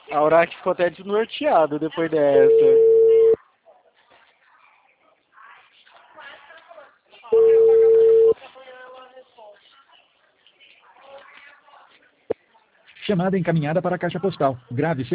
A Uraki ficou até desnorteado depois dessa. Chamada encaminhada para a caixa postal. Grave